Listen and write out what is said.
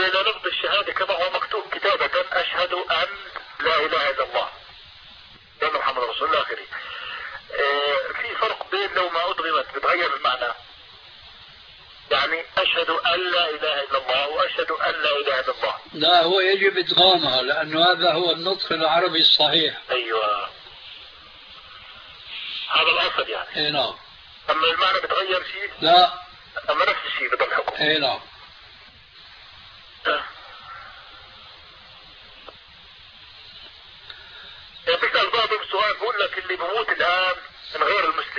إلى لفظ الشهادة كما هو مكتوب كتابة: أشهد أن لا إله إلا الله وأن محمد رسول الله آخره. في فرق بين لو ما أدغمت بتغير المعنى، يعني أشهد أن لا إله إلا الله وأشهد أن لا إله إلا الله. لا، هو يجب إدغامها لأنه هذا هو النطق العربي الصحيح. أيوة، هذا الأصل يعني. إيه نعم. أما المعنى بتغير شيء؟ لا، أما نفس الشيء بضل حكم. إيه نعم. بيسأل بعضهم سؤال، بقول لك اللي بموت الآن من غير المسلمين